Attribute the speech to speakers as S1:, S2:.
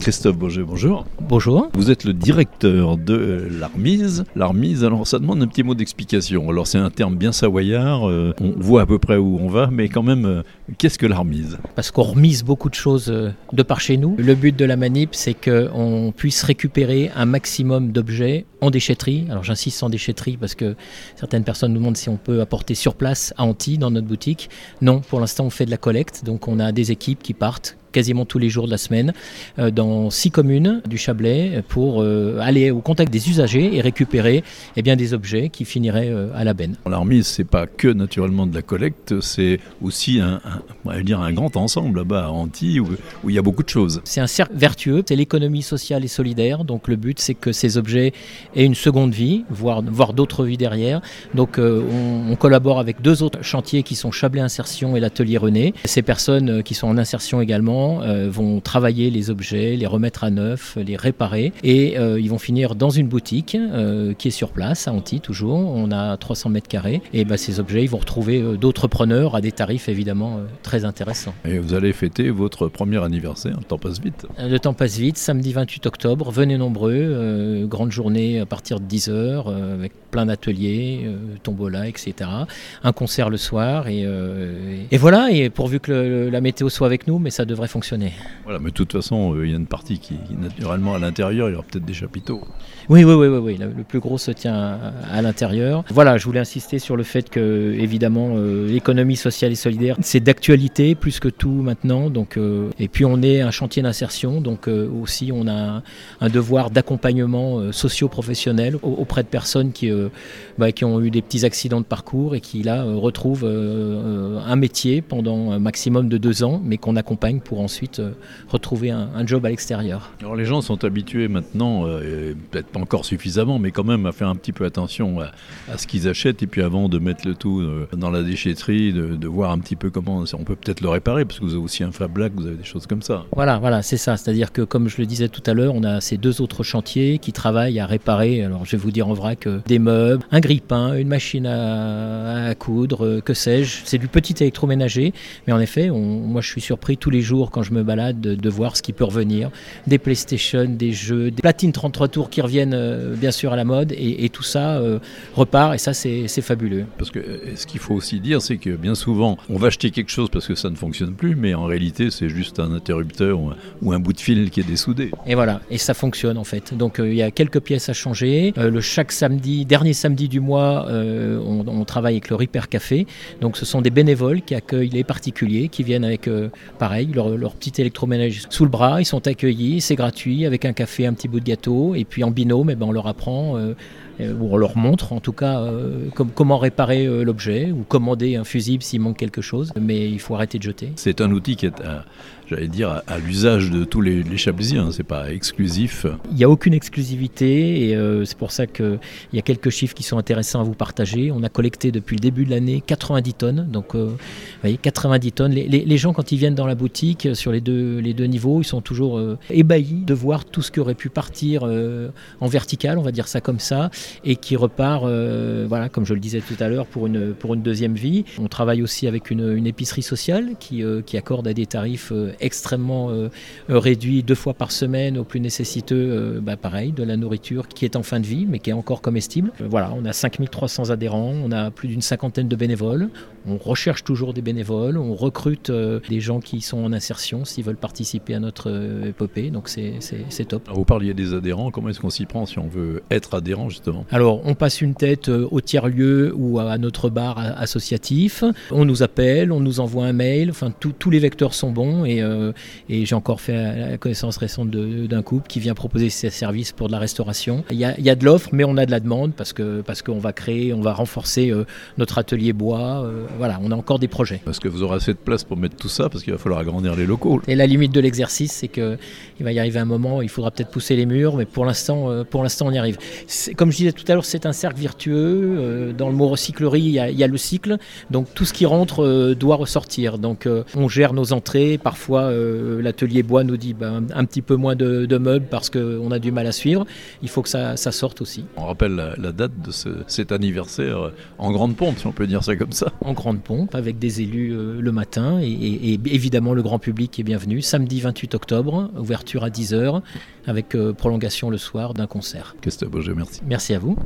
S1: Christophe Bourget, bonjour.
S2: Bonjour.
S1: Vous êtes le directeur de l'Armise. L'Armise, alors ça demande un petit mot d'explication. Alors c'est un terme bien savoyard, on voit à peu près où on va, mais quand même, qu'est-ce que l'Armise ?
S2: Parce qu'on remise beaucoup de choses de par chez nous. Le but de la manip, c'est qu'on puisse récupérer un maximum d'objets en déchetterie. Alors j'insiste en déchetterie parce que certaines personnes nous demandent si on peut apporter sur place à Antilles dans notre boutique. Non, pour l'instant on fait de la collecte, donc on a des équipes qui partent quasiment tous les jours de la semaine dans 6 communes du Chablais pour aller au contact des usagers et récupérer des objets qui finiraient à la benne.
S1: L'Armise, c'est pas que naturellement de la collecte, c'est aussi un grand ensemble là-bas à Antilles où il y a beaucoup de choses.
S2: C'est un cercle vertueux, c'est l'économie sociale et solidaire, donc le but c'est que ces objets aient une seconde vie, voire d'autres vies derrière. Donc on collabore avec 2 autres chantiers qui sont Chablais Insertion et l'Atelier René. Ces personnes qui sont en insertion également vont travailler les objets, les remettre à neuf, les réparer et ils vont finir dans une boutique qui est sur place à Antilles toujours. On a 300 mètres carrés et ces objets ils vont retrouver d'autres preneurs à des tarifs évidemment très intéressants.
S1: Et vous allez fêter votre premier anniversaire, le temps passe vite.
S2: Le temps passe vite, samedi 28 octobre, venez nombreux, grande journée à partir de 10h avec plein d'ateliers, tombola, etc. Un concert le soir et voilà, et pourvu que la météo soit avec nous, mais ça devrait fonctionner.
S1: Voilà, mais de toute façon, il y a une partie qui naturellement à l'intérieur, il y aura peut-être des chapiteaux.
S2: Oui. Le plus gros se tient à l'intérieur. Voilà, je voulais insister sur le fait que, évidemment, l'économie sociale et solidaire, c'est d'actualité plus que tout maintenant. Donc, et puis on est un chantier d'insertion, donc aussi on a un devoir d'accompagnement socio-professionnel auprès de personnes qui ont eu des petits accidents de parcours et qui là retrouvent un métier pendant un maximum de 2 ans, mais qu'on accompagne pour ensuite retrouver un job à l'extérieur.
S1: Alors les gens sont habitués maintenant, peut-être pas encore suffisamment, mais quand même à faire un petit peu attention à ce qu'ils achètent et puis avant de mettre le tout dans la déchetterie, de voir un petit peu comment on peut peut-être le réparer parce que vous avez aussi un Fab Lac, vous avez des choses comme ça.
S2: Voilà, c'est ça. C'est-à-dire que comme je le disais tout à l'heure, on a ces 2 autres chantiers qui travaillent à réparer, alors je vais vous dire en vrac, des meubles, un grille-pain, une machine à coudre, que sais-je. C'est du petit électroménager, mais en effet, moi je suis surpris tous les jours quand je me balade de voir ce qui peut revenir. Des PlayStation, des jeux, des platines 33 tours qui reviennent bien sûr à la mode et tout ça repart et ça c'est fabuleux.
S1: Parce que ce qu'il faut aussi dire, c'est que bien souvent on va acheter quelque chose parce que ça ne fonctionne plus, mais en réalité c'est juste un interrupteur ou un bout de fil qui est dessoudé.
S2: Et voilà, et ça fonctionne en fait. Donc il y a quelques pièces à changer. Chaque dernier samedi du mois, on travaille avec le Repair Café. Donc ce sont des bénévoles qui accueillent les particuliers qui viennent avec pareil leur petit électroménager sous le bras. Ils sont accueillis, c'est gratuit avec un café, un petit bout de gâteau et puis en binôme on leur apprend ou on leur montre en tout cas comment réparer l'objet ou commander un fusible s'il manque quelque chose, mais il faut arrêter de jeter.
S1: C'est un outil qui est à l'usage de tous les Chablaisiens, c'est pas exclusif.
S2: Il n'y a aucune exclusivité et c'est pour ça qu'il y a quelques chiffres qui sont intéressants à vous partager. On a collecté depuis le début de l'année 90 tonnes, donc vous voyez, 90 tonnes. Les gens quand ils viennent dans la boutique sur les deux niveaux, ils sont toujours ébahis de voir tout ce qui aurait pu partir en vertical, on va dire ça comme ça, et qui repart, comme je le disais tout à l'heure, pour une deuxième vie. On travaille aussi avec une épicerie sociale qui accorde à des tarifs extrêmement réduits 2 fois par semaine aux plus nécessiteux, pareil, de la nourriture qui est en fin de vie, mais qui est encore comestible. On a 5300 adhérents, on a plus d'une 50aine de bénévoles. On recherche toujours des bénévoles, on recrute des gens qui sont en insertion s'ils veulent participer à notre épopée, donc c'est top.
S1: Alors vous parliez des adhérents, comment est-ce qu'on s'y prend si on veut être adhérent justement ?
S2: Alors on passe une tête au tiers-lieu ou à notre bar associatif, on nous appelle, on nous envoie un mail, enfin tous les vecteurs sont bons et j'ai encore fait la connaissance récente d'un couple qui vient proposer ses services pour de la restauration. Il y a de l'offre mais on a de la demande parce qu'on va créer, on va renforcer notre atelier bois. On a encore des projets.
S1: Parce que vous aurez assez de place pour mettre tout ça, parce qu'il va falloir agrandir les locaux.
S2: Et la limite de l'exercice, c'est qu'il va y arriver un moment, il faudra peut-être pousser les murs, mais pour l'instant on y arrive. Comme je disais tout à l'heure, c'est un cercle vertueux. Dans le mot recyclerie, il y a le cycle. Donc tout ce qui rentre doit ressortir. Donc on gère nos entrées. Parfois, l'atelier bois nous dit un petit peu moins de meubles parce qu'on a du mal à suivre. Il faut que ça sorte aussi.
S1: On rappelle la date de cet anniversaire en grande pompe, si on peut dire ça comme ça.
S2: En grande pompe, avec des élus le matin et évidemment le grand public est bienvenu. Samedi 28 octobre, ouverture à 10h avec prolongation le soir d'un concert.
S1: Christophe Boger, merci.
S2: Merci à vous.